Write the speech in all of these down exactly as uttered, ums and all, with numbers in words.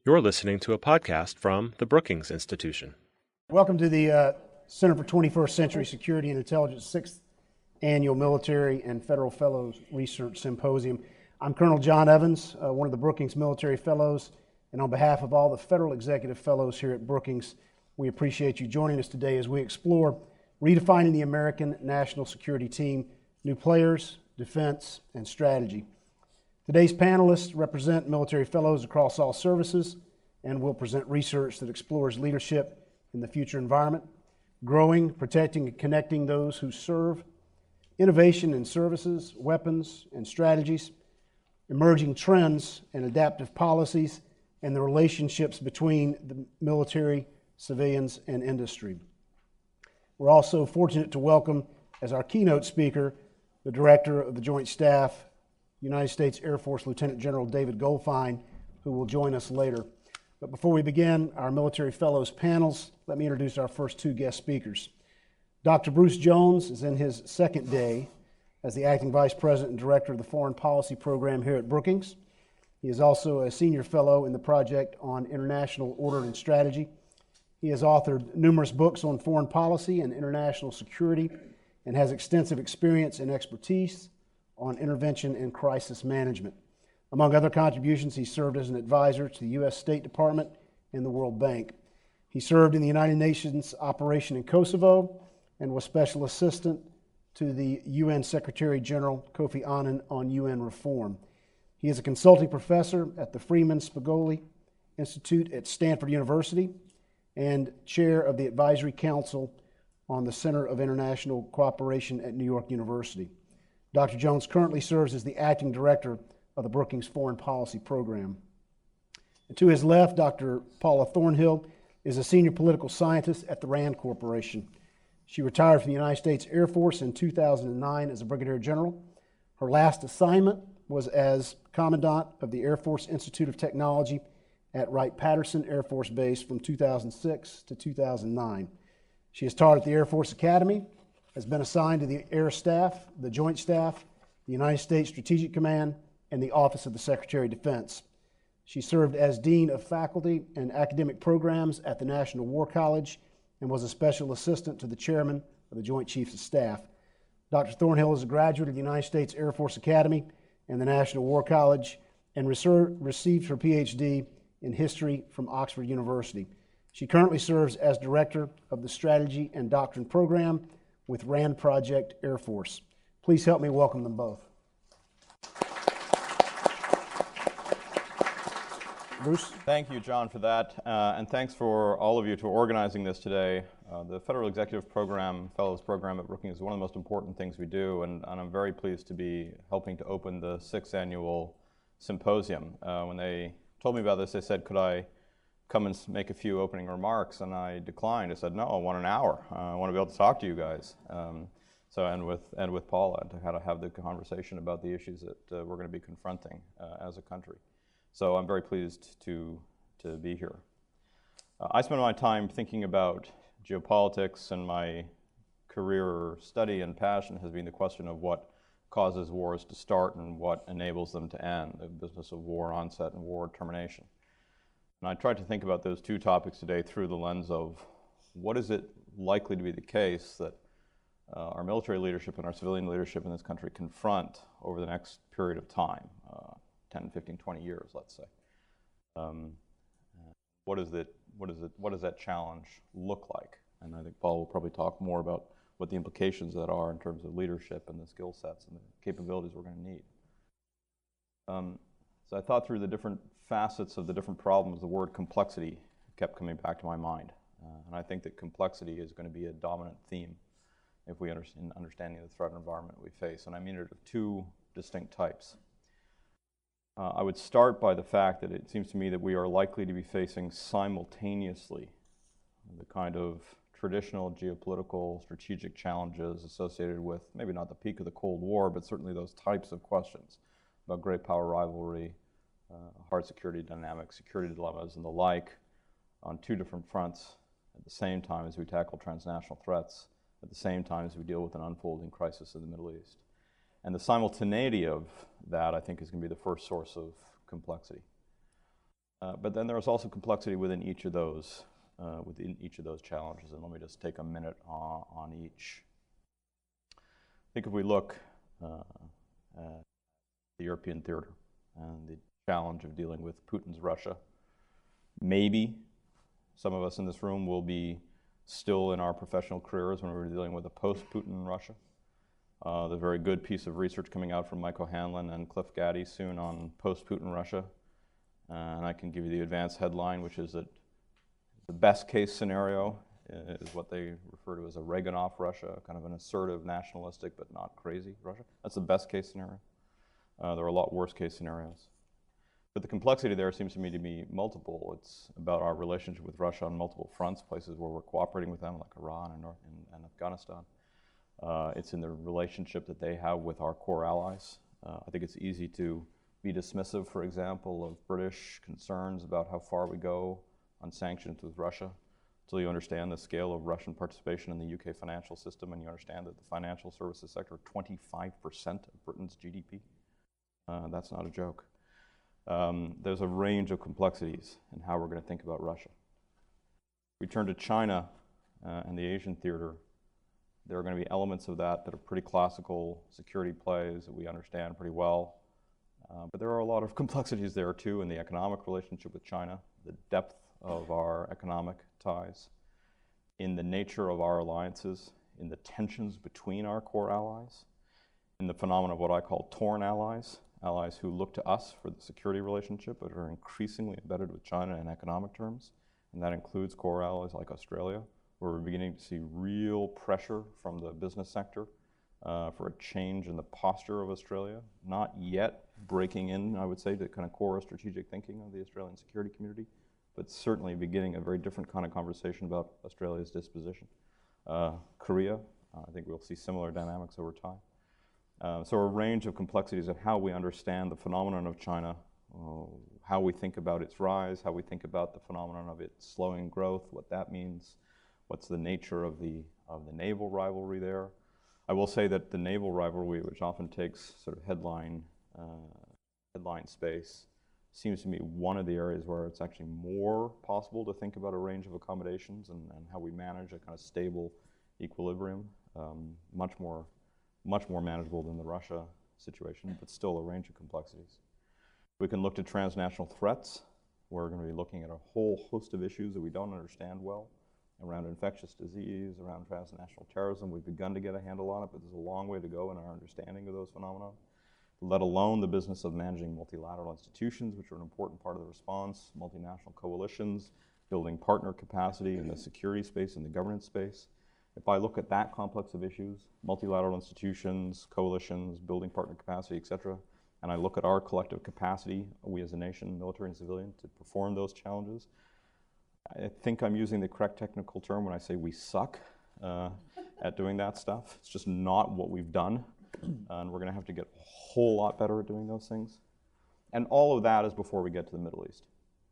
You're listening to a podcast from the Brookings Institution. Welcome to the uh, Center for twenty-first Century Security and Intelligence sixth Annual Military and Federal Fellows Research Symposium. I'm Colonel John Evans, uh, one of the Brookings Military Fellows, and on behalf of all the Federal Executive Fellows here at Brookings, we appreciate you joining us today as we explore redefining the American national security team, new players, defense, and strategy. Today's panelists represent military fellows across all services and will present research that explores leadership in the future environment, growing, protecting, and connecting those who serve, innovation in services, weapons, and strategies, emerging trends and adaptive policies, and the relationships between the military, civilians, and industry. We're also fortunate to welcome as our keynote speaker the Director of the Joint Staff, United States Air Force Lieutenant General David Goldfein, who will join us later. But before we begin our Military Fellows panels, let me introduce our first two guest speakers. Doctor Bruce Jones is in his second day as the Acting Vice President and Director of the Foreign Policy Program here at Brookings. He is also a Senior Fellow in the Project on International Order and Strategy. He has authored numerous books on foreign policy and international security and has extensive experience and expertise on intervention and crisis management. Among other contributions, he served as an advisor to the U S State Department and the World Bank. He served in the United Nations operation in Kosovo and was special assistant to the U N Secretary General Kofi Annan on U N reform. He is a consulting professor at the Freeman Spogli Institute at Stanford University and chair of the Advisory Council on the Center of International Cooperation at New York University. Doctor Jones currently serves as the acting director of the Brookings Foreign Policy Program. And to his left, Doctor Paula Thornhill is a senior political scientist at the RAND Corporation. She retired from the United States Air Force in two thousand nine as a brigadier general. Her last assignment was as commandant of the Air Force Institute of Technology at Wright-Patterson Air Force Base from two thousand six to two thousand nine. She has taught at the Air Force Academy, has been assigned to the Air Staff, the Joint Staff, the United States Strategic Command, and the Office of the Secretary of Defense. She served as Dean of Faculty and Academic Programs at the National War College and was a special assistant to the Chairman of the Joint Chiefs of Staff. Doctor Thornhill is a graduate of the United States Air Force Academy and the National War College and reser- received her P H D in History from Oxford University. She currently serves as Director of the Strategy and Doctrine Program with RAND Project Air Force. Please help me welcome them both. Bruce? Thank you, John, for that, uh, and thanks for all of you for organizing this today. Uh, the Federal Executive Program, Fellows Program at Brookings is one of the most important things we do, and, and I'm very pleased to be helping to open the sixth annual symposium. Uh, when they told me about this, they said, could I come and make a few opening remarks, and I declined. I said, no, I want an hour. Uh, I want to be able to talk to you guys. Um, so, and with and with Paula, to how to have the conversation about the issues that uh, we're going to be confronting uh, as a country. So I'm very pleased to to be here. Uh, I spend my time thinking about geopolitics, and my career study and passion has been the question of what causes wars to start and what enables them to end, the business of war onset and war termination. And I tried to think about those two topics today through the lens of what is it likely to be the case that uh, our military leadership and our civilian leadership in this country confront over the next period of time, uh, ten, fifteen, twenty years, let's say. Um, what is it, what is it, what does that challenge look like? And I think Paul will probably talk more about what the implications of that are in terms of leadership and the skill sets and the capabilities we're going to need. Um, so I thought through the different facets of the different problems. The word complexity kept coming back to my mind. Uh, and I think that complexity is going to be a dominant theme if we understand understanding the threat environment we face. And I mean it of two distinct types. Uh, I would start by the fact that it seems to me that we are likely to be facing simultaneously the kind of traditional geopolitical strategic challenges associated with maybe not the peak of the Cold War, but certainly those types of questions about great power rivalry, Uh, hard security dynamics, security dilemmas, and the like on two different fronts at the same time as we tackle transnational threats, at the same time as we deal with an unfolding crisis in the Middle East. And the simultaneity of that, I think, is going to be the first source of complexity. Uh, but then there's also complexity within each of those, uh, within each of those challenges, and let me just take a minute on, on each. I think if we look uh, at the European theater and the challenge of dealing with Putin's Russia, maybe some of us in this room will be still in our professional careers when we're dealing with a post-Putin Russia. Uh, there's a very good piece of research coming out from Mike O'Hanlon and Cliff Gaddy soon on post-Putin Russia. Uh, and I can give you the advanced headline, which is that the best case scenario is what they refer to as a Reaganov Russia, kind of an assertive, nationalistic, but not crazy Russia. That's the best case scenario. Uh, there are a lot worse case scenarios. But the complexity there seems to me to be multiple. It's about our relationship with Russia on multiple fronts, places where we're cooperating with them, like Iran and, North, and, and Afghanistan. Uh, it's in the relationship that they have with our core allies. Uh, I think it's easy to be dismissive, for example, of British concerns about how far we go on sanctions with Russia, until you understand the scale of Russian participation in the U K financial system, and you understand that the financial services sector, twenty-five percent of Britain's G D P. Uh, that's not a joke. Um, there's a range of complexities in how we're going to think about Russia. We turn to China uh, and the Asian theater. There are going to be elements of that that are pretty classical security plays that we understand pretty well. Uh, but there are a lot of complexities there too in the economic relationship with China, the depth of our economic ties, in the nature of our alliances, in the tensions between our core allies, in the phenomena of what I call torn allies, allies who look to us for the security relationship but are increasingly embedded with China in economic terms, and that includes core allies like Australia, where we're beginning to see real pressure from the business sector uh, for a change in the posture of Australia, not yet breaking in, I would say, to kind of core strategic thinking of the Australian security community, but certainly beginning a very different kind of conversation about Australia's disposition. Uh, Korea, uh, I think we'll see similar dynamics over time. Uh, so a range of complexities of how we understand the phenomenon of China, uh, how we think about its rise, how we think about the phenomenon of its slowing growth, what that means, what's the nature of the, of the naval rivalry there. I will say that the naval rivalry, which often takes sort of headline, uh, headline space, seems to me one of the areas where it's actually more possible to think about a range of accommodations and, and how we manage a kind of stable equilibrium, um, much more much more manageable than the Russia situation, but still a range of complexities. We can look to transnational threats. We're going to be looking at a whole host of issues that we don't understand well around infectious disease, around transnational terrorism. We've begun to get a handle on it, but there's a long way to go in our understanding of those phenomena, let alone the business of managing multilateral institutions, which are an important part of the response, multinational coalitions, building partner capacity in the security space and the governance space. If I look at that complex of issues, multilateral institutions, coalitions, building partner capacity, et cetera, and I look at our collective capacity, we as a nation, military and civilian, to perform those challenges, I think I'm using the correct technical term when I say we suck uh, at doing that stuff. It's just not what we've done, and we're going to have to get a whole lot better at doing those things. And all of that is before we get to the Middle East,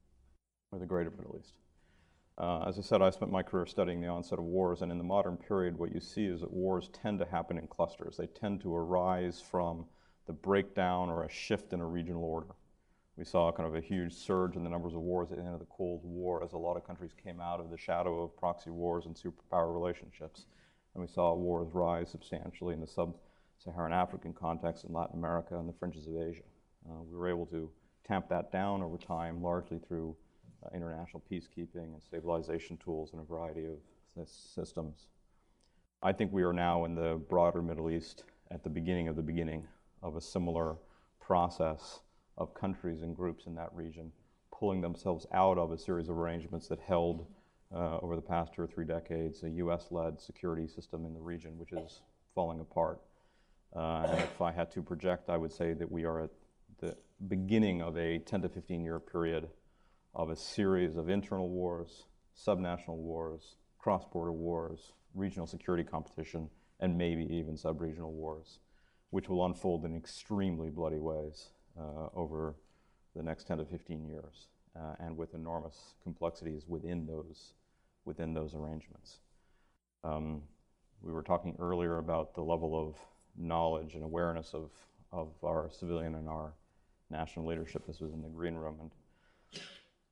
or the greater Middle East. Uh, as I said, I spent my career studying the onset of wars, and in the modern period, what you see is that wars tend to happen in clusters. They tend to arise from the breakdown or a shift in a regional order. We saw kind of a huge surge in the numbers of wars at the end of the Cold War as a lot of countries came out of the shadow of proxy wars and superpower relationships. And we saw wars rise substantially in the sub-Saharan African context, in Latin America, and the fringes of Asia. Uh, we were able to tamp that down over time, largely through Uh, international peacekeeping and stabilization tools in a variety of systems. I think we are now in the broader Middle East at the beginning of the beginning of a similar process of countries and groups in that region pulling themselves out of a series of arrangements that held uh, over the past two or three decades a U S-led security system in the region, which is falling apart. Uh, and if I had to project, I would say that we are at the beginning of a ten to fifteen year period of a series of internal wars, subnational wars, cross-border wars, regional security competition, and maybe even sub-regional wars, which will unfold in extremely bloody ways uh, over the next ten to fifteen years, uh, and with enormous complexities within those, within those arrangements. Um, we were talking earlier about the level of knowledge and awareness of, of our civilian and our national leadership. This was in the green room. And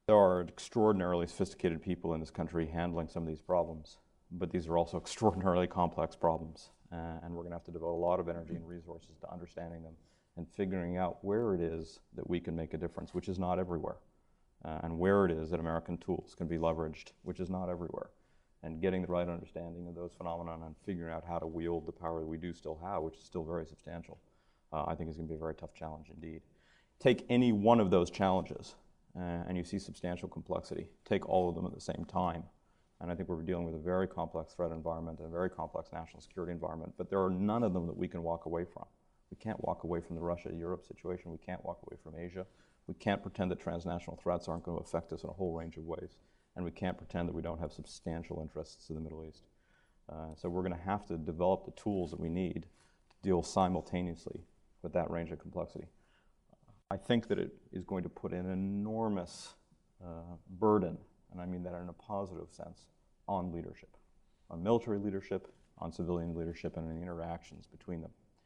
There are extraordinarily sophisticated people in this country handling some of these problems, but these are also extraordinarily complex problems, uh, and we're going to have to devote a lot of energy and resources to understanding them and figuring out where it is that we can make a difference, which is not everywhere, uh, and where it is that American tools can be leveraged, which is not everywhere, and getting the right understanding of those phenomena and figuring out how to wield the power that we do still have, which is still very substantial, uh, I think is going to be a very tough challenge indeed. Take any one of those challenges, uh, and you see substantial complexity. Take all of them at the same time. And I think we're dealing with a very complex threat environment and a very complex national security environment, but there are none of them that we can walk away from. We can't walk away from the Russia-Europe situation. We can't walk away from Asia. We can't pretend that transnational threats aren't going to affect us in a whole range of ways. And we can't pretend that we don't have substantial interests in the Middle East. Uh, so we're going to have to develop the tools that we need to deal simultaneously with that range of complexity. I think that it is going to put an enormous uh, burden, and I mean that in a positive sense, on leadership, on military leadership, on civilian leadership, and in the interactions between them.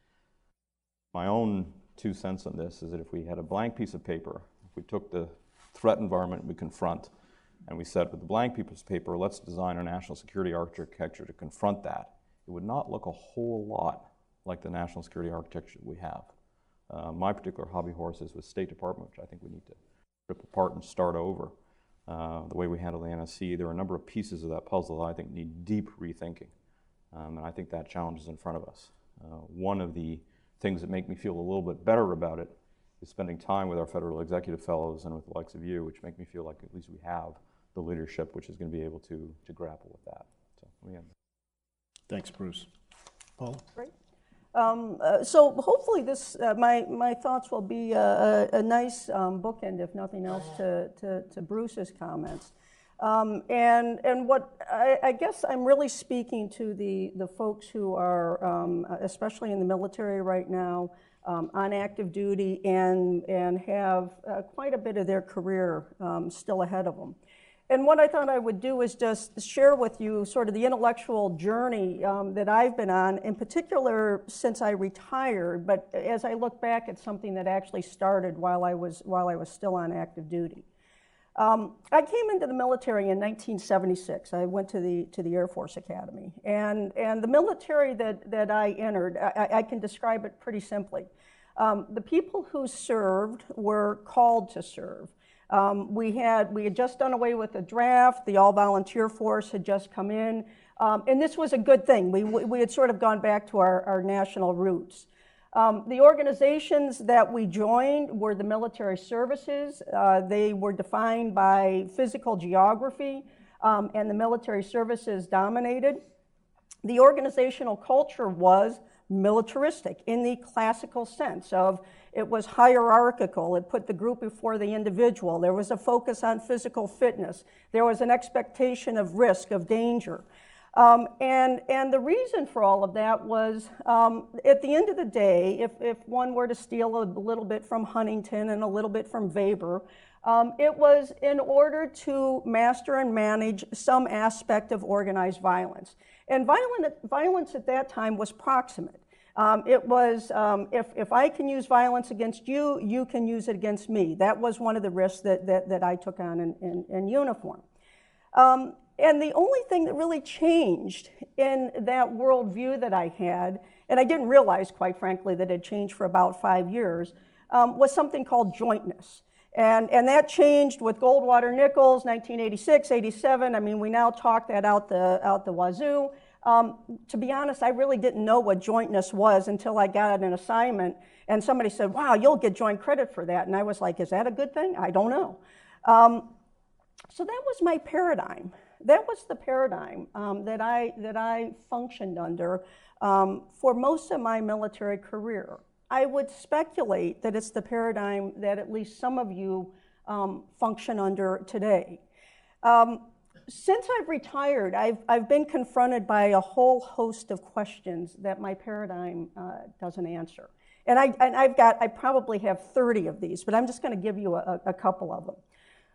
My own two cents on this is that if we had a blank piece of paper, if we took the threat environment we confront, and we said with the blank piece of paper, let's design a national security architecture to confront that, it would not look a whole lot like the national security architecture we have. Uh, my particular hobby horse is with State Department, which I think we need to rip apart and start over. Uh, the way we handle the N S C, there are a number of pieces of that puzzle that I think need deep rethinking. Um, and I think that challenge is in front of us. Uh, one of the things that make me feel a little bit better about it is spending time with our federal executive fellows and with the likes of you, which make me feel like at least we have the leadership which is going to be able to, to grapple with that. So, yeah. Thanks, Bruce. Paula? Great. Um, uh, so hopefully this, uh, my, my thoughts will be a, a, a nice um, bookend, if nothing else, to, to, to Bruce's comments. Um, and and what I, I guess I'm really speaking to the, the folks who are, um, especially in the military right now, um, on active duty and, and have uh, quite a bit of their career um, still ahead of them. And what I thought I would do is just share with you sort of the intellectual journey um, that I've been on, in particular since I retired, but as I look back at something that actually started while I was, while I was still on active duty. Um, I came into the military in nineteen seventy-six. I went to the, to the Air Force Academy. And, and the military that, that I entered, I, I can describe it pretty simply. Um, the people who served were called to serve. Um, we had we had just done away with the draft. The all-volunteer force had just come in, um, and this was a good thing. We we had sort of gone back to our, our national roots. Um, the organizations that we joined were the military services. Uh, they were defined by physical geography, um, and the military services dominated. The organizational culture was militaristic in the classical sense of it was hierarchical. It put the group before the individual. There was a focus on physical fitness. There was an expectation of risk, of danger. Um, and, and the reason for all of that was, um, at the end of the day, if, if one were to steal a little bit from Huntington and a little bit from Weber, um, it was in order to master and manage some aspect of organized violence. And violent, violence at that time was proximate. Um, it was, um, if, if I can use violence against you, you can use it against me. That was one of the risks that, that, that I took on in, in, in uniform. Um, and the only thing that really changed in that worldview that I had, and I didn't realize, quite frankly, that it had changed for about five years, um, was something called jointness. And, and that changed with Goldwater Nichols, nineteen eighty-six, eighty-seven. I mean, we now talk that out the, out the wazoo. Um, to be honest, I really didn't know what jointness was until I got an assignment and somebody said, wow, you'll get joint credit for that. And I was like, is that a good thing? I don't know. Um, so that was my paradigm. That was the paradigm um, that, I, that I functioned under um, for most of my military career. I would speculate that it's the paradigm that at least some of you um, function under today. Um, Since I've retired, I've, I've been confronted by a whole host of questions that my paradigm uh, doesn't answer. And, I, and I've got, I probably have thirty of these, but I'm just going to give you a, a couple of them.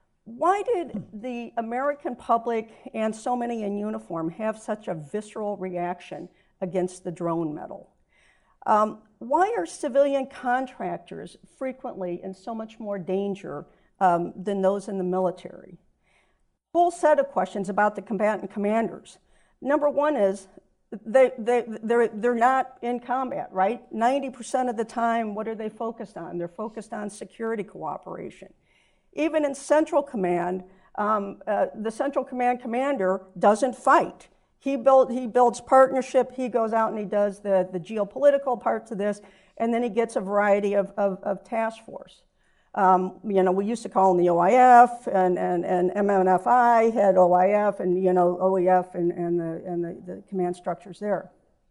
Why did the American public and so many in uniform have such a visceral reaction against the drone meddle? Um, why are civilian contractors frequently in so much more danger um, than those in the military. Whole set of questions about the combatant commanders. Number one is, They, they, they're, they're not in combat, right? ninety percent of the time, what are they focused on? They're focused on security cooperation. Even in Central Command, um, uh, the Central Command commander doesn't fight. He, build, he builds partnership, he goes out and he does the, the geopolitical parts of this, and then he gets a variety of, of, of task force. Um, you know, we used to call them the O I F, and, and, and M N F I had O I F, and, you know, O E F and, and, the, and the, the command structures there.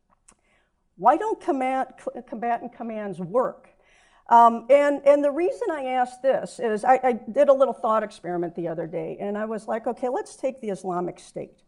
Why don't command, combatant commands work? Um, and, and the reason I asked this is I, I did a little thought experiment the other day, and I was like, okay, let's take the Islamic State.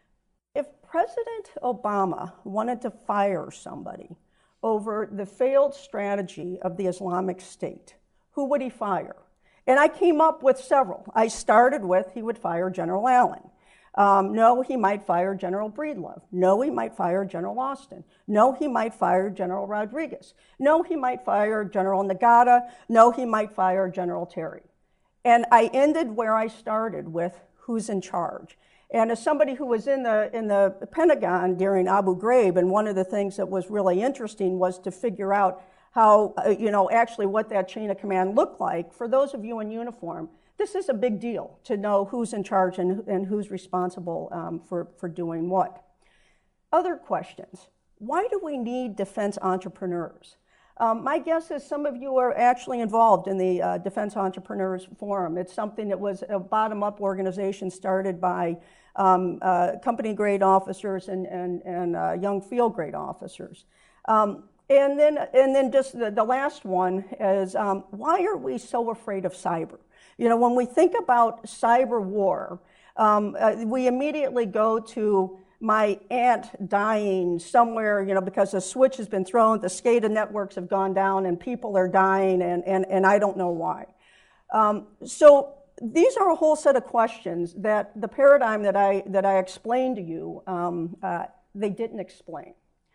If President Obama wanted to fire somebody over the failed strategy of the Islamic State, who would he fire? And I came up with several. I started with he would fire General Allen. Um, no, he might fire General Breedlove. No, he might fire General Austin. No, he might fire General Rodriguez. No, he might fire General Nagata. No, he might fire General Terry. And I ended where I started with who's in charge. And as somebody who was in the, in the Pentagon during Abu Ghraib, and one of the things that was really interesting was to figure out how, uh, you know, actually what that chain of command looked like. For those of you in uniform, this is a big deal to know who's in charge and, and who's responsible um, for, for doing what. Other questions. Why do we need defense entrepreneurs? Um, my guess is some of you are actually involved in the uh, Defense Entrepreneurs Forum. It's something that was a bottom-up organization started by um, uh, company-grade officers and, and, and uh, young field-grade officers. Um, And then, and then just the, the last one is, um, why are we so afraid of cyber? You know, when we think about cyber war, um, uh, we immediately go to my aunt dying somewhere, you know, because a switch has been thrown, the SCADA networks have gone down, and people are dying, and, and, and I don't know why. Um, so these are a whole set of questions that the paradigm that I, that I explained to you, um, uh, they didn't explain.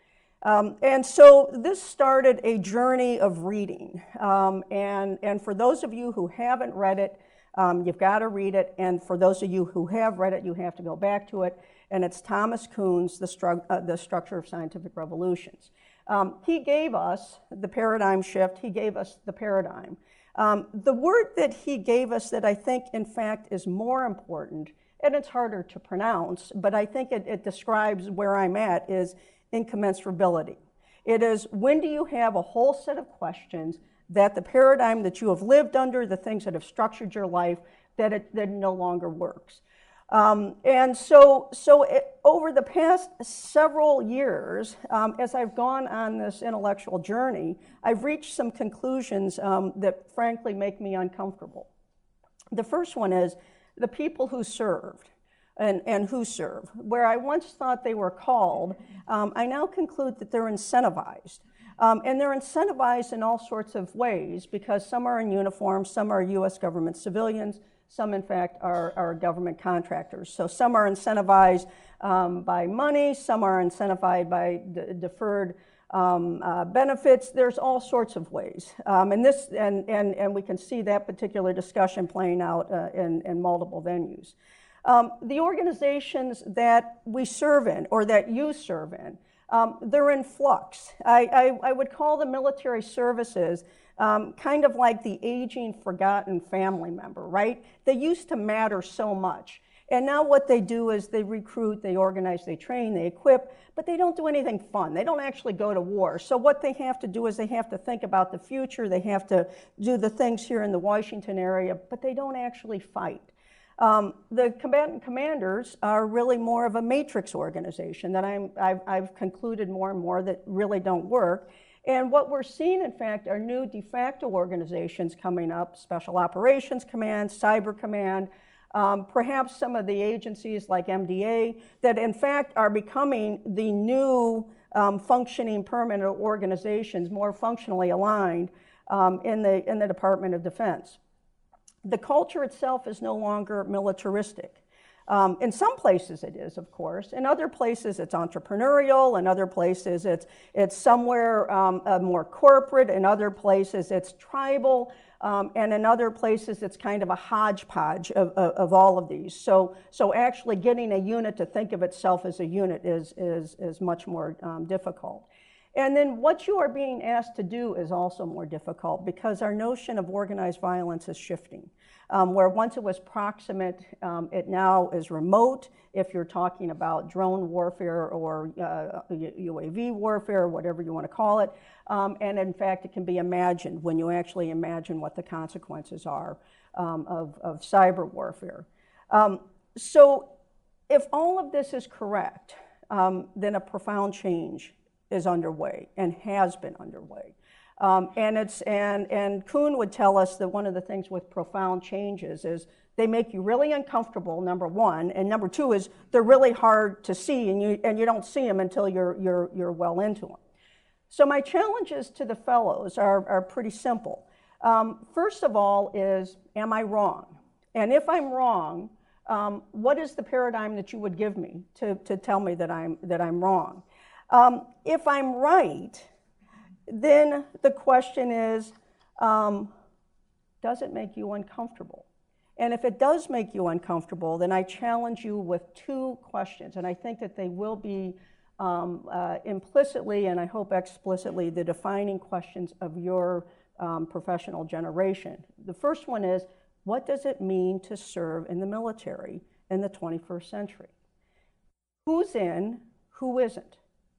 Um, and so this started a journey of reading. Um, and, and for those of you who haven't read it, um, you've got to read it. And for those of you who have read it, you have to go back to it. And it's Thomas Kuhn's The, Stru- uh, the Structure of Scientific Revolutions. Um, he gave us the paradigm shift. He gave us the paradigm. Um, the word that he gave us that I think, in fact, is more important, and it's harder to pronounce, but I think it, it describes where I'm at, is incommensurability. It is, when do you have a whole set of questions that the paradigm that you have lived under, the things that have structured your life, that it, that it no longer works. Um, and so, so it, over the past several years, um, as I've gone on this intellectual journey, I've reached some conclusions um, that frankly make me uncomfortable. The first one is the people who served. And, and who serve. Where I once thought they were called, um, I now conclude that they're incentivized. Um, and they're incentivized in all sorts of ways, because some are in uniform, some are U S government civilians, some in fact are, are government contractors. So some are incentivized um, by money, some are incentivized by d- deferred um, uh, benefits. There's all sorts of ways. Um, and, this, and, and, and we can see that particular discussion playing out uh, in, in multiple venues. Um, the organizations that we serve in, or that you serve in, um, they're in flux. I, I, I would call the military services um, kind of like the aging, forgotten family member, right? They used to matter so much. And now what they do is they recruit, they organize, they train, they equip, but they don't do anything fun. They don't actually go to war. So what they have to do is they have to think about the future. They have to do the things here in the Washington area, but they don't actually fight. Um, the combatant commanders are really more of a matrix organization that I'm, I've, I've concluded more and more that really don't work. And what we're seeing, in fact, are new de facto organizations coming up, Special Operations Command, Cyber Command, um, perhaps some of the agencies like M D A that, in fact, are becoming the new um, functioning permanent organizations, more functionally aligned um, in the, in the Department of Defense. The culture itself is no longer militaristic. Um, in some places it is, of course. In other places it's entrepreneurial. In other places it's, it's somewhere um, uh, more corporate. In other places it's tribal. Um, and in other places, it's kind of a hodgepodge of, of, of all of these. So, so actually getting a unit to think of itself as a unit is, is, is much more um, difficult. And then what you are being asked to do is also more difficult because our notion of organized violence is shifting. Um, where once it was proximate, um, it now is remote. If you're talking about drone warfare or uh, U A V warfare, whatever you want to call it, um, and in fact, it can be imagined when you actually imagine what the consequences are um, of, of cyber warfare. Um, so, if all of this is correct, um, then a profound change is underway and has been underway. Um, and it's and and Kuhn would tell us that one of the things with profound changes is they make you really uncomfortable, number one, and number two is they're really hard to see, and you and you don't see them until you're you're you're well into them. So my challenges to the fellows are are pretty simple. Um, first of all, is am I wrong? And if I'm wrong, um, what is the paradigm that you would give me to to tell me that I'm that I'm wrong? Um, if I'm right, then the question is, um, does it make you uncomfortable? And if it does make you uncomfortable, then I challenge you with two questions, and I think that they will be um, uh, implicitly and I hope explicitly the defining questions of your um, professional generation. The first one is, what does it mean to serve in the military in the twenty-first century? Who's in, who isn't?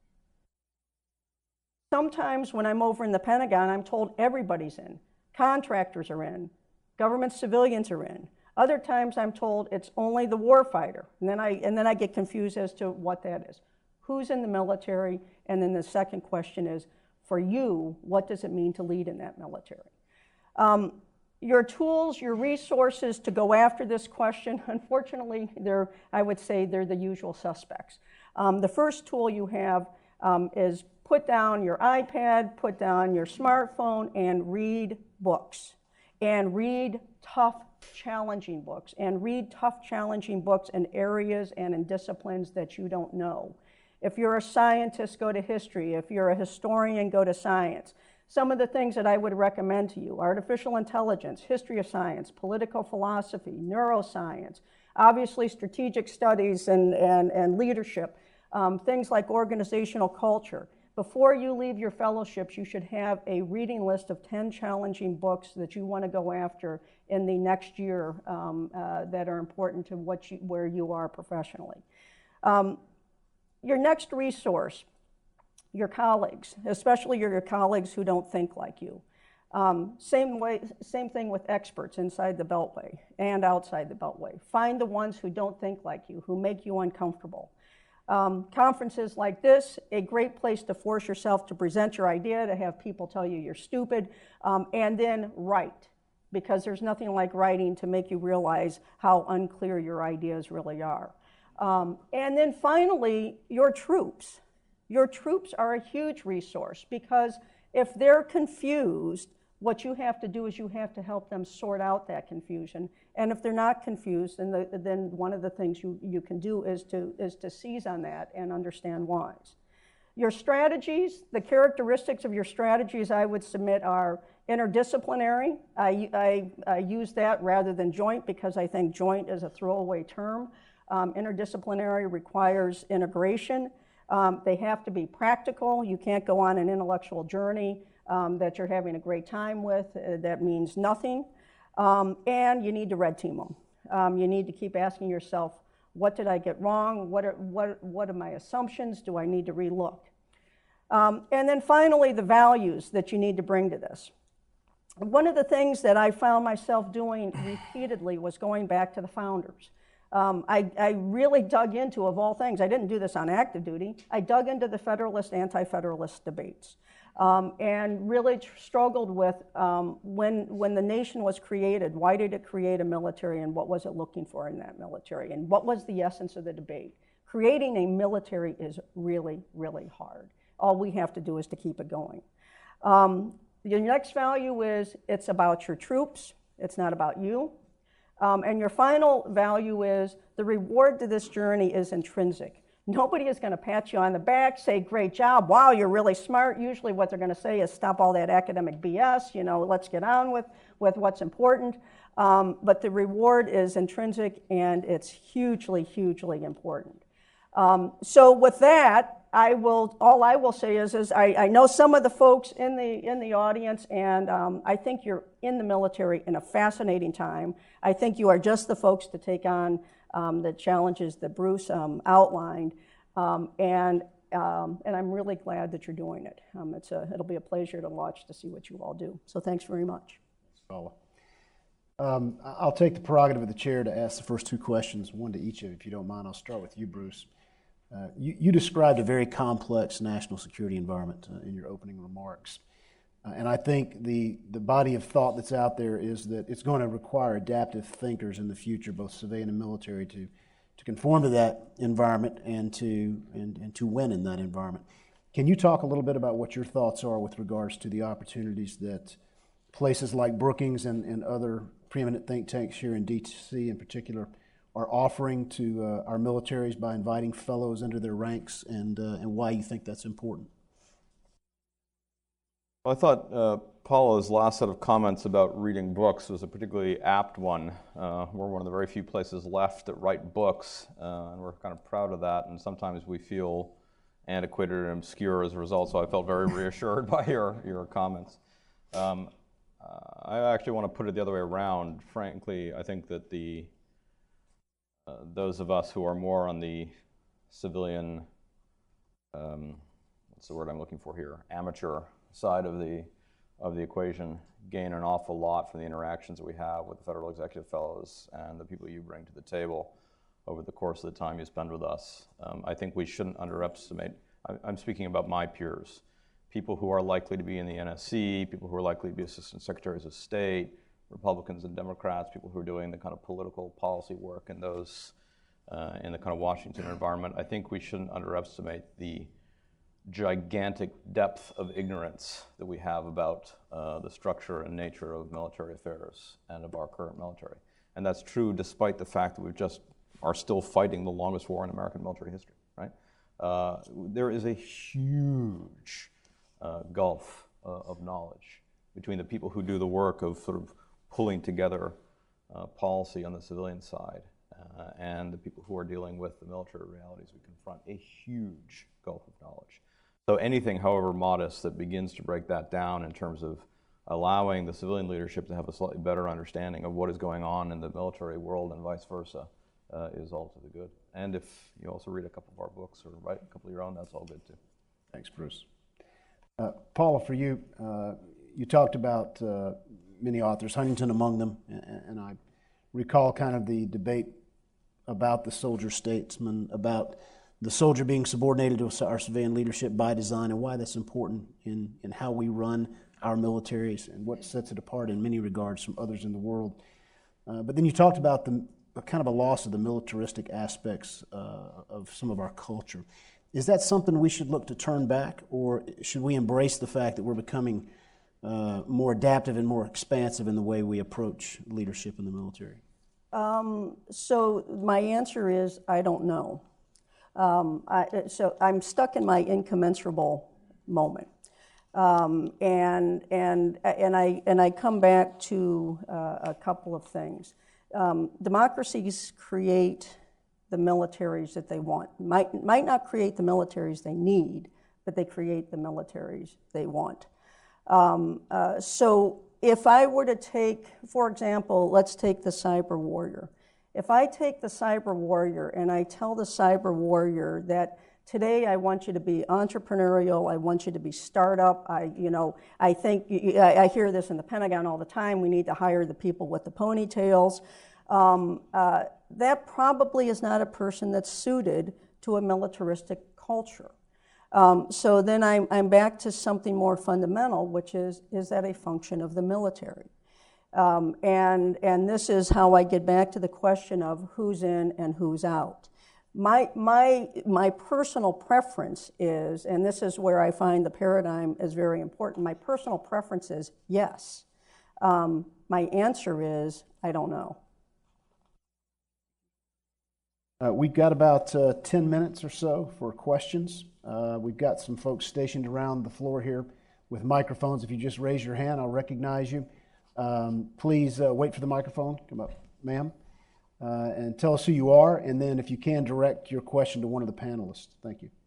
Sometimes when I'm over in the Pentagon, I'm told everybody's in. Contractors are in. Government civilians are in. Other times I'm told it's only the warfighter. And then I, and then I get confused as to what that is. Who's in the military? And then the second question is, for you, what does it mean to lead in that military? Um, your tools, your resources to go after this question, unfortunately, they're, I would say they're the usual suspects. Um, the first tool you have um, is put down your iPad, put down your smartphone, and read books. And read tough, challenging books. And read tough, challenging books in areas and in disciplines that you don't know. If you're a scientist, go to history. If you're a historian, go to science. Some of the things that I would recommend to you: artificial intelligence, history of science, political philosophy, neuroscience, obviously strategic studies and, and, and leadership, um, things like organizational culture. Before you leave your fellowships, you should have a reading list of ten challenging books that you want to go after in the next year um, uh, that are important to what you, where you are professionally. Um, your next resource, your colleagues, especially your, your colleagues who don't think like you. Um, same way, same thing with experts inside the Beltway and outside the Beltway. Find the ones who don't think like you, who make you uncomfortable. Um, conferences like this, a great place to force yourself to present your idea, to have people tell you you're stupid, um, and then write, because there's nothing like writing to make you realize how unclear your ideas really are. Um, and then finally, your troops. Your troops are a huge resource, because if they're confused, what you have to do is you have to help them sort out that confusion. And if they're not confused, then, the, then one of the things you, you can do is to, is to seize on that and understand why. Your strategies, the characteristics of your strategies I would submit are interdisciplinary. I, I, I use that rather than joint because I think joint is a throwaway term. Um, interdisciplinary requires integration. Um, they have to be practical. You can't go on an intellectual journey um, that you're having a great time with. Uh, that means nothing. Um, and you need to red team them. Um, you need to keep asking yourself, what did I get wrong? What are, what, what are my assumptions? Do I need to relook? Um, and then finally, the values that you need to bring to this. One of the things that I found myself doing repeatedly was going back to the founders. Um, I, I really dug into, of all things, I didn't do this on active duty, I dug into the Federalist, anti-Federalist debates. Um, and really tr- struggled with um, when, when the nation was created, why did it create a military and what was it looking for in that military? And what was the essence of the debate? Creating a military is really, really hard. All we have to do is to keep it going. Um, your next value is it's about your troops, it's not about you. Um, and your final value is the reward to this journey is intrinsic. Nobody is going to pat you on the back, say, great job, wow, you're really smart. Usually what they're going to say is stop all that academic B S, you know, let's get on with, with what's important, um, but the reward is intrinsic and it's hugely, hugely important. Um, so with that, I will. All I will say is, is I, I know some of the folks in the in the audience, and um, I think you're in the military in a fascinating time. I think you are just the folks to take on um, the challenges that Bruce um, outlined, um, and um, and I'm really glad that you're doing it. Um, it's a it'll be a pleasure to watch to see what you all do. So thanks very much. Paula. Um, I'll take the prerogative of the chair to ask the first two questions, one to each of you, if you don't mind. I'll start with you, Bruce. Uh, you, you described a very complex national security environment uh, in your opening remarks. Uh, and I think the, the body of thought that's out there is that it's going to require adaptive thinkers in the future, both civilian and military, to, to conform to that environment and to, and, and to win in that environment. Can you talk a little bit about what your thoughts are with regards to the opportunities that places like Brookings and, and other preeminent think tanks here in D C in particular are offering to uh, our militaries by inviting fellows into their ranks, and uh, and why you think that's important? Well, I thought uh, Paula's last set of comments about reading books was a particularly apt one. Uh, we're one of the very few places left that write books, uh, and we're kind of proud of that, and sometimes we feel antiquated and obscure as a result, so I felt very reassured by your, your comments. Um, uh, I actually want to put it the other way around. Frankly, I think that the Uh, those of us who are more on the civilian, um, what's the word I'm looking for here, amateur side of the of the equation, gain an awful lot from the interactions that we have with the Federal Executive Fellows and the people you bring to the table over the course of the time you spend with us. Um, I think we shouldn't underestimate, I, I'm speaking about my peers, people who are likely to be in the N S C, people who are likely to be Assistant Secretaries of State, Republicans and Democrats, people who are doing the kind of political policy work in those, uh, in the kind of Washington environment. I think we shouldn't underestimate the gigantic depth of ignorance that we have about uh, the structure and nature of military affairs and of our current military. And that's true despite the fact that we've just are still fighting the longest war in American military history, right? Uh, there is a huge uh, gulf uh, of knowledge between the people who do the work of sort of pulling together uh, policy on the civilian side uh, and the people who are dealing with the military realities we confront, a huge gulf of knowledge. So anything, however modest, that begins to break that down in terms of allowing the civilian leadership to have a slightly better understanding of what is going on in the military world and vice versa uh, is all to the good. And if you also read a couple of our books or write a couple of your own, that's all good too. Thanks, Bruce. Uh, Paula, for you, uh, you talked about uh, many authors, Huntington among them, and, and I recall kind of the debate about the soldier statesman, about the soldier being subordinated to our civilian leadership by design, and why that's important in, in how we run our militaries and what sets it apart in many regards from others in the world. Uh, but then you talked about the kind of a loss of the militaristic aspects uh, of some of our culture. Is that something we should look to turn back, or should we embrace the fact that we're becoming uh, more adaptive and more expansive in the way we approach leadership in the military? Um, so my answer is I don't know. Um, I, so I'm stuck in my incommensurable moment, um, and and and I and I come back to uh, a couple of things. Um, democracies create the militaries that they want. Might might not create the militaries they need, but they create the militaries they want. Um, uh, so if I were to take, for example, let's take the cyber warrior. If I take the cyber warrior and I tell the cyber warrior that today I want you to be entrepreneurial, I want you to be startup, I, you know, I think, I hear this in the Pentagon all the time, we need to hire the people with the ponytails. Um, uh, that probably is not a person that's suited to a militaristic culture. Um, so then I'm, I'm back to something more fundamental, which is, is that a function of the military? Um, and, and this is how I get back to the question of who's in and who's out. My, my, my personal preference is, and this is where I find the paradigm is very important, my personal preference is yes. Um, my answer is, I don't know. Uh, we've got about uh, ten minutes or so for questions. Uh, we've got some folks stationed around the floor here with microphones. If you just raise your hand, I'll recognize you. Um, please uh, wait for the microphone. Come up, ma'am, uh, and tell us who you are, and then if you can, direct your question to one of the panelists. Thank you.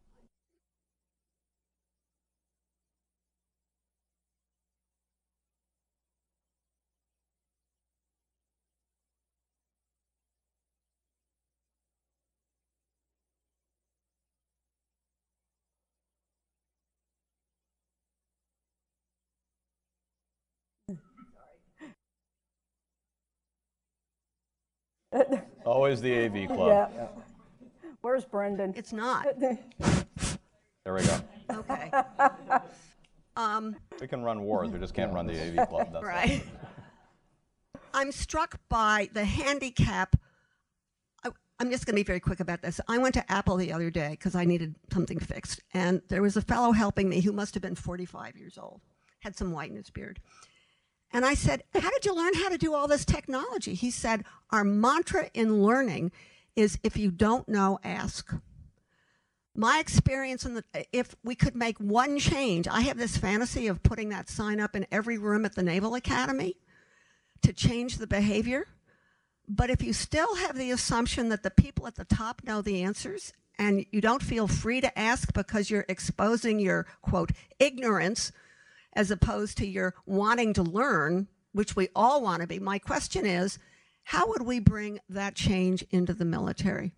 Always the A V club. Yeah. Yeah. Where's Brendan? It's not. There we go. Okay. um, We can run wars, we just can't run the A V club. That's right. I'm struck by the handicap. I, I'm just going to be very quick about this. I went to Apple the other day because I needed something fixed, and there was a fellow helping me who must have been forty-five years old, had some white in his beard. And I said, how did you learn how to do all this technology? He said, our mantra in learning is if you don't know, ask. My experience in the, if we could make one change, I have this fantasy of putting that sign up in every room at the Naval Academy to change the behavior. But if you still have the assumption that the people at the top know the answers and you don't feel free to ask because you're exposing your, quote, ignorance, as opposed to your wanting to learn, which we all want to be. My question is, how would we bring that change into the military?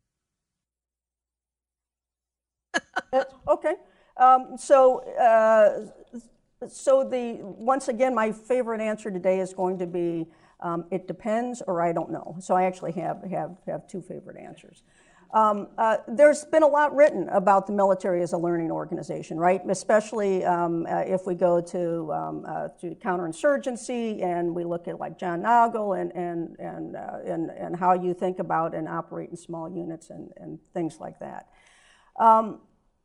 Okay. Um, so, uh, so the once again, my favorite answer today is going to be um, it depends or I don't know. So I actually have have have two favorite answers. Um, uh, there's been a lot written about the military as a learning organization, right? Especially um, uh, if we go to, um, uh, to counterinsurgency and we look at like John Nagel and and and, uh, and and how you think about and operate in small units and, and things like that. Um,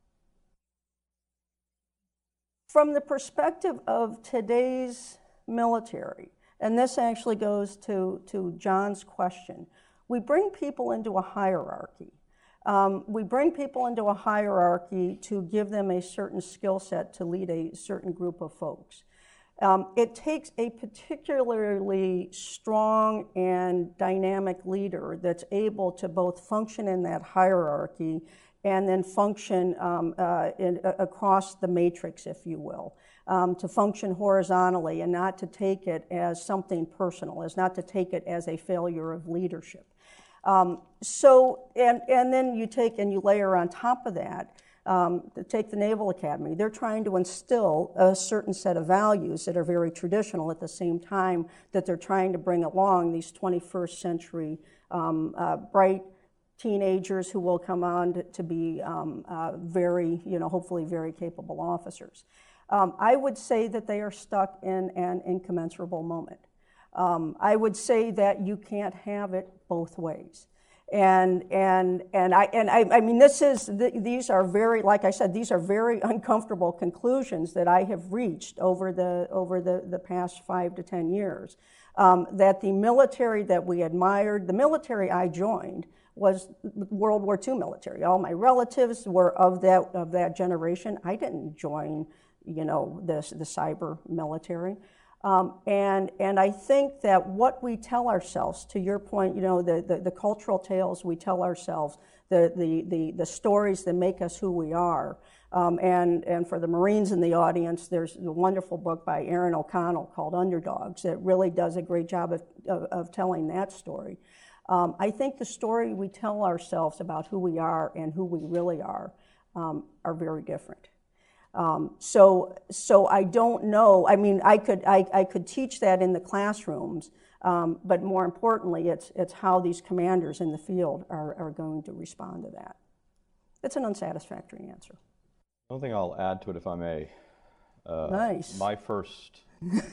from the perspective of today's military, and this actually goes to, to John's question, we bring people into a hierarchy. Um, we bring people into a hierarchy to give them a certain skill set to lead a certain group of folks. Um, it takes a particularly strong and dynamic leader that's able to both function in that hierarchy and then function um, uh, in, uh, across the matrix, if you will, um, to function horizontally and not to take it as something personal, as not to take it as a failure of leadership. Um, so, and, and then you take and you layer on top of that, um, take the Naval Academy. They're trying to instill a certain set of values that are very traditional at the same time that they're trying to bring along these twenty-first century um, uh, bright teenagers who will come on to, to be um, uh, very, you know, hopefully very capable officers. Um, I would say that they are stuck in an incommensurable moment. Um, I would say that you can't have it both ways. And and and I and I, I mean this is the, these are very, like I said, these are very uncomfortable conclusions that I have reached over the over the, the past five to ten years. Um, that the military that we admired, the military I joined was World War Two military. All my relatives were of that of that generation. I didn't join, you know, the the cyber military. Um, and and I think that what we tell ourselves, to your point, you know, the, the, the cultural tales we tell ourselves, the, the, the, the stories that make us who we are. Um, and, and for the Marines in the audience, there's a wonderful book by Aaron O'Connell called Underdogs that really does a great job of, of, of telling that story. Um, I think the story we tell ourselves about who we are and who we really are um, are very different. Um, so, so I don't know. I mean, I could, I, I could teach that in the classrooms, um, but more importantly, it's, it's how these commanders in the field are, are going to respond to that. It's an unsatisfactory answer. One thing I'll add to it, if I may. Uh, nice. My first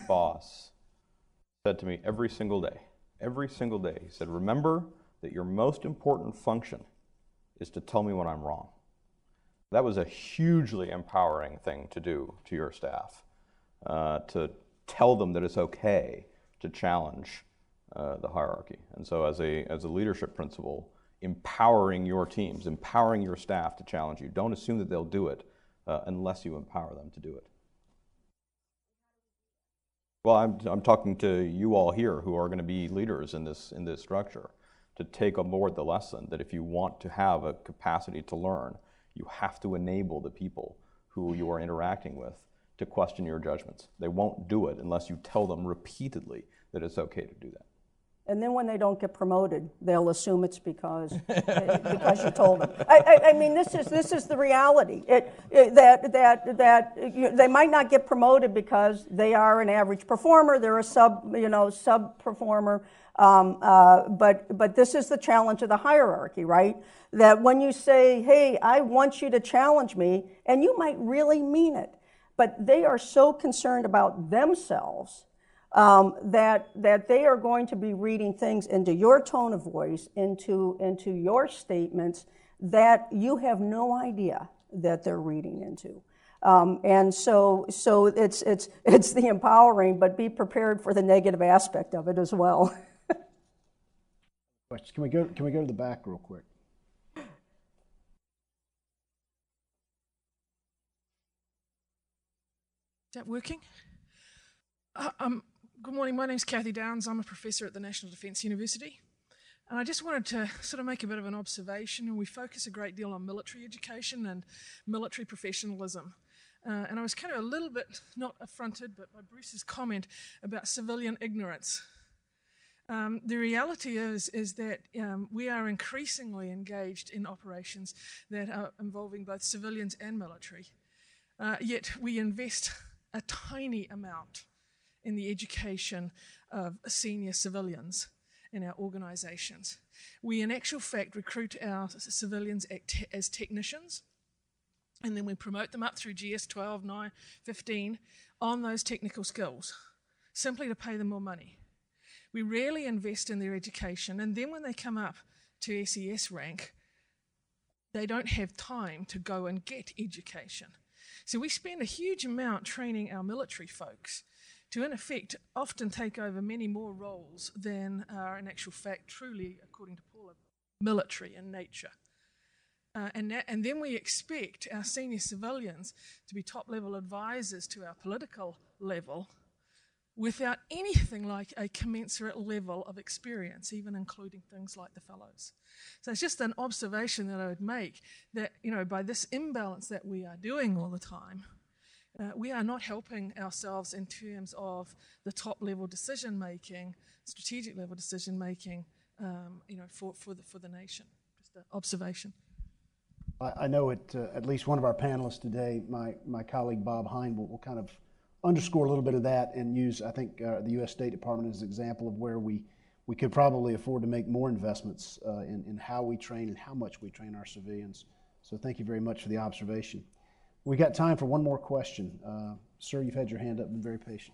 boss said to me every single day, every single day, he said, remember that your most important function is to tell me when I'm wrong. That was a hugely empowering thing to do to your staff, uh, to tell them that it's okay to challenge uh, the hierarchy. And so as a, as a leadership principle, empowering your teams, empowering your staff to challenge you. Don't assume that they'll do it uh, unless you empower them to do it. Well, I'm, I'm talking to you all here who are going to be leaders in this, in this structure, to take on board the lesson that if you want to have a capacity to learn, you have to enable the people who you are interacting with to question your judgments. They won't do it unless you tell them repeatedly that it's okay to do that. And then when they don't get promoted, they'll assume it's because because you told them. I, I, I mean, this is this is the reality. It, it, that that that you, they might not get promoted because they are an average performer. They're a sub you know sub performer. Um, uh, but but this is the challenge of the hierarchy, right? That when you say, "Hey, I want you to challenge me," and you might really mean it, but they are so concerned about themselves. Um, that that they are going to be reading things into your tone of voice, into into your statements that you have no idea that they're reading into, um, and so so it's it's it's the empowering, but be prepared for the negative aspect of it as well. Questions? Can we go? Can we go to the back real quick? Is that working? Uh, um. Good morning, my name's Kathy Downs. I'm a professor at the National Defence University. And I just wanted to sort of make a bit of an observation. We focus a great deal on military education and military professionalism. Uh, and I was kind of a little bit, not affronted, but by Bruce's comment about civilian ignorance. Um, the reality is, is that um, we are increasingly engaged in operations that are involving both civilians and military. Uh, yet we invest a tiny amount in the education of senior civilians in our organisations. We, in actual fact, recruit our civilians as technicians, and then we promote them up through G S twelve, nine, fifteen on those technical skills, simply to pay them more money. We rarely invest in their education, and then when they come up to S E S rank, they don't have time to go and get education. So we spend a huge amount training our military folks to, in effect, often take over many more roles than are, in actual fact, truly, according to Paula, military in nature. Uh, and, that, and then we expect our senior civilians to be top-level advisors to our political level without anything like a commensurate level of experience, even including things like the fellows. So it's just an observation that I would make that, you know, by this imbalance that we are doing all the time, Uh, we are not helping ourselves in terms of the top-level decision-making, strategic-level decision-making, um, you know, for, for, the, for the nation. Just an observation. I, I know it, uh, at least one of our panelists today, my, my colleague Bob Hine, will, will kind of underscore a little bit of that and use, I think, uh, the U S State Department as an example of where we, we could probably afford to make more investments uh, in, in how we train and how much we train our civilians. So thank you very much for the observation. We got time for one more question. Uh, sir, you've had your hand up and been very patient.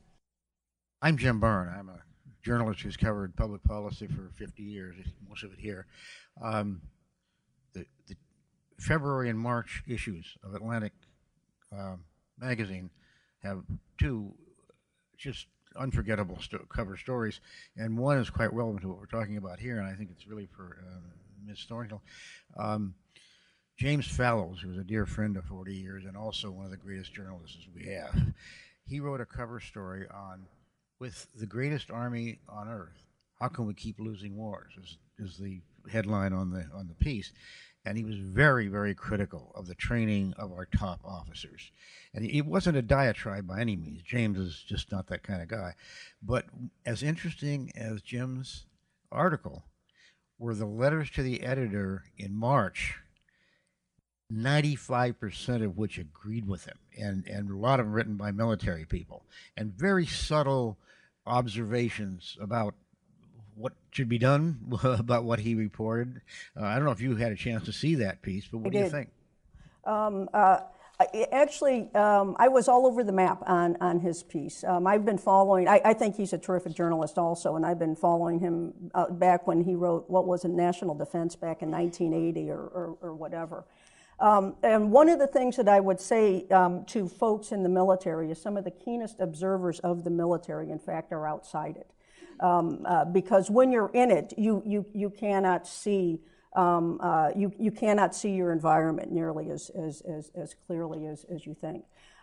I'm Jim Byrne. I'm a journalist who's covered public policy for fifty years, most of it here. Um, the, the February and March issues of Atlantic uh, magazine have two just unforgettable sto- cover stories, and one is quite relevant to what we're talking about here, and I think it's really for uh, Miz Thornhill. Um, James Fallows, who was a dear friend of forty years and also one of the greatest journalists we have, he wrote a cover story on, with the greatest army on earth, how can we keep losing wars, is, is the headline on the on the piece. And he was very, very critical of the training of our top officers. And it wasn't a diatribe by any means. James is just not that kind of guy. But as interesting as Jim's article were the letters to the editor in March, ninety-five percent of which agreed with him, and, and a lot of them written by military people, and very subtle observations about what should be done about what he reported. Uh, I don't know if you had a chance to see that piece, but what I do you did. think? Um, uh, I, actually, um, I was all over the map on, on his piece. Um, I've been following, I, I think he's a terrific journalist also, and I've been following him uh, back when he wrote, what was it, National Defense back in nineteen eighty or, or, or whatever. Um, and one of the things that I would say um, to folks in the military is some of the keenest observers of the military, in fact, are outside it. Um, uh, because when you're in it, you you you cannot see um, uh, you you cannot see your environment nearly as as as, as clearly as, as you think.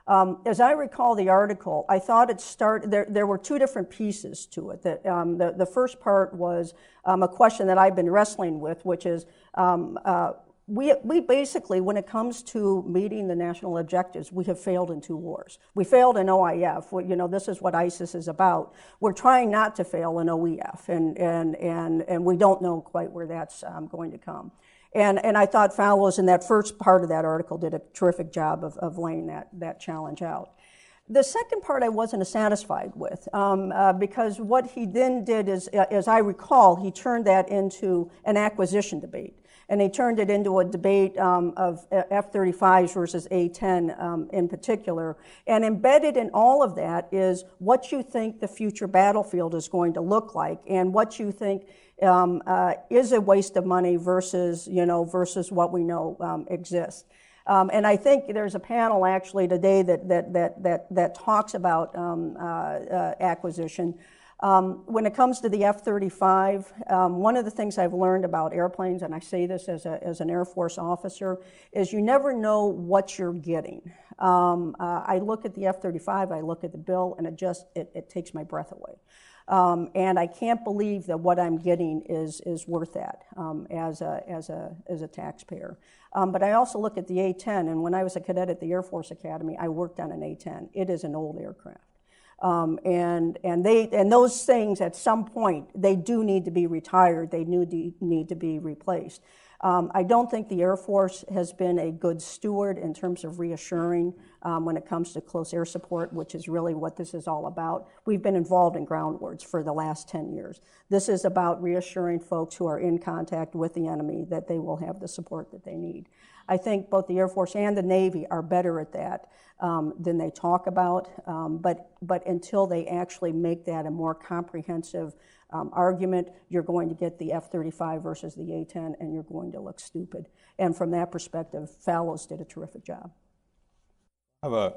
Um, as I recall the article, I thought it started, there, there were two different pieces to it. That, um, the, the first part was um, a question that I've been wrestling with, which is, um, uh, we, we basically, when it comes to meeting the national objectives, we have failed in two wars. We failed in O I F. We, you know, this is what ISIS is about. We're trying not to fail in O E F, and, and, and, and we don't know quite where that's um, going to come. And, and I thought Fallows in that first part of that article did a terrific job of, of laying that, that challenge out. The second part I wasn't satisfied with, um, uh, because what he then did is, uh, as I recall, he turned that into an acquisition debate. And he turned it into a debate um, of F thirty-fives versus A ten um, in particular. And embedded in all of that is what you think the future battlefield is going to look like, and what you think um, uh, is a waste of money versus, you know, versus what we know um, exists. Um, and I think there's a panel actually today that that that that, that talks about um, uh, uh, acquisition. Um, when it comes to the F thirty-five, um, one of the things I've learned about airplanes, and I say this as, a, as an Air Force officer, is you never know what you're getting. Um, uh, I look at the F thirty-five, I look at the bill, and it just, it, it takes my breath away. Um, and I can't believe that what I'm getting is, is worth that um, as, a, as, a, as a taxpayer. Um, but I also look at the A ten, and when I was a cadet at the Air Force Academy, I worked on an A ten. It is an old aircraft. Um, and and they and those things at some point they do need to be retired. They need need to be replaced. Um, I don't think the Air Force has been a good steward in terms of reassuring um, when it comes to close air support, which is really what this is all about. We've been involved in ground wars for the last ten years. This is about reassuring folks who are in contact with the enemy that they will have the support that they need. I think both the Air Force and the Navy are better at that um, than they talk about, um, but, but until they actually make that a more comprehensive um, argument, you're going to get the F thirty-five versus the A ten, and you're going to look stupid. And from that perspective, Fallows did a terrific job. I have a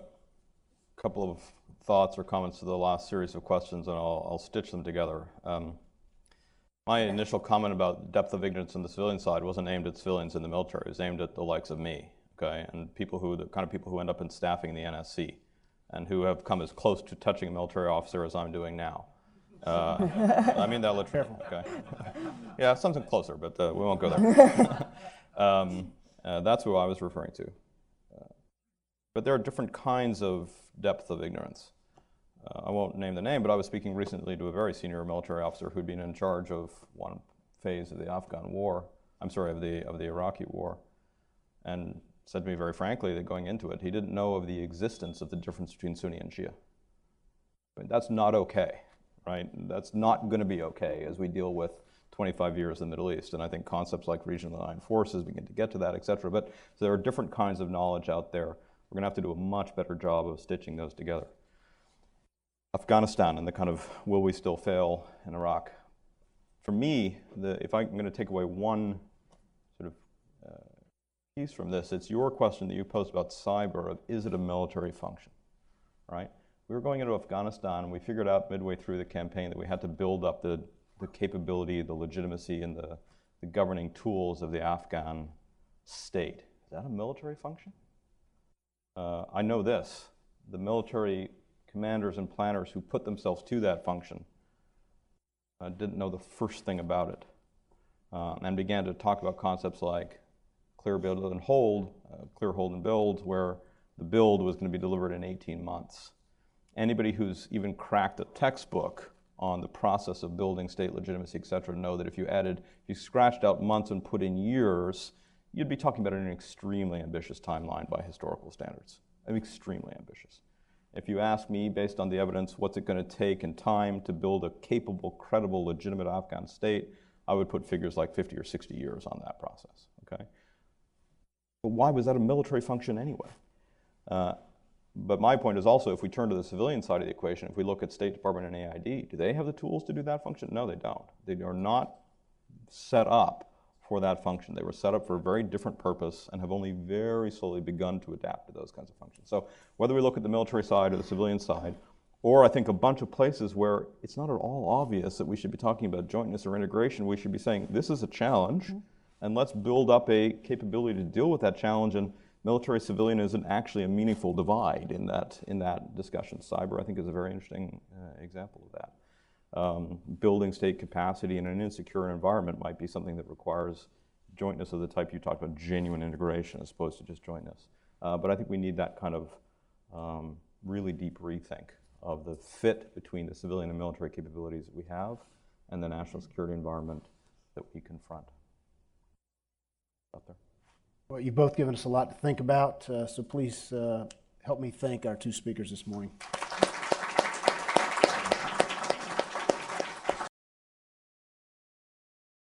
couple of thoughts or comments to the last series of questions, and I'll, I'll stitch them together. Um, My initial comment about depth of ignorance on the civilian side wasn't aimed at civilians in the military. It was aimed at the likes of me, okay, and people who, the kind of people who end up in staffing the N S C and who have come as close to touching a military officer as I'm doing now. Uh, I mean that literally, okay. Yeah, something closer, but uh, we won't go there. um, uh, that's who I was referring to. Uh, but there are different kinds of depth of ignorance. Uh, I won't name the name, but I was speaking recently to a very senior military officer who'd been in charge of one phase of the Afghan war, I'm sorry, of the, of the Iraqi war, and said to me very frankly that going into it, he didn't know of the existence of the difference between Sunni and Shia. I mean, that's not okay, right? That's not going to be okay as we deal with twenty-five years in the Middle East, and I think concepts like regional aligned forces begin to get to that, et cetera. But so there are different kinds of knowledge out there. We're going to have to do a much better job of stitching those together. Afghanistan and the kind of will we still fail in Iraq. For me, the, if I'm going to take away one sort of uh, piece from this, it's your question that you posed about cyber of is it a military function, right? We were going into Afghanistan and we figured out midway through the campaign that we had to build up the, the capability, the legitimacy, and the, the governing tools of the Afghan state. Is that a military function? Uh, I know this, the military commanders and planners who put themselves to that function uh, didn't know the first thing about it um, and began to talk about concepts like clear, build, and hold, uh, clear, hold, and build, where the build was going to be delivered in eighteen months. Anybody who's even cracked a textbook on the process of building state legitimacy, et cetera, know that if you added, if you scratched out months and put in years, you'd be talking about an extremely ambitious timeline by historical standards. I mean, extremely ambitious. If you ask me, based on the evidence, what's it going to take in time to build a capable, credible, legitimate Afghan state, I would put figures like fifty or sixty years on that process, okay? But why was that a military function anyway? Uh, but my point is also, if we turn to the civilian side of the equation, if we look at State Department and A I D, do they have the tools to do that function? No, they don't. They are not set up for that function. They were set up for a very different purpose and have only very slowly begun to adapt to those kinds of functions. So whether we look at the military side or the civilian side, or I think a bunch of places where it's not at all obvious that we should be talking about jointness or integration, we should be saying this is a challenge, mm-hmm. and let's build up a capability to deal with that challenge. And military-civilian isn't actually a meaningful divide in that, in that discussion. Cyber, I think, is a very interesting uh, example of that. Um, building state capacity in an insecure environment might be something that requires jointness of the type you talked about, genuine integration as opposed to just jointness. Uh, but I think we need that kind of um, really deep rethink of the fit between the civilian and military capabilities that we have and the national security environment that we confront. Out there. Well, you've both given us a lot to think about, uh, so please uh, help me thank our two speakers this morning.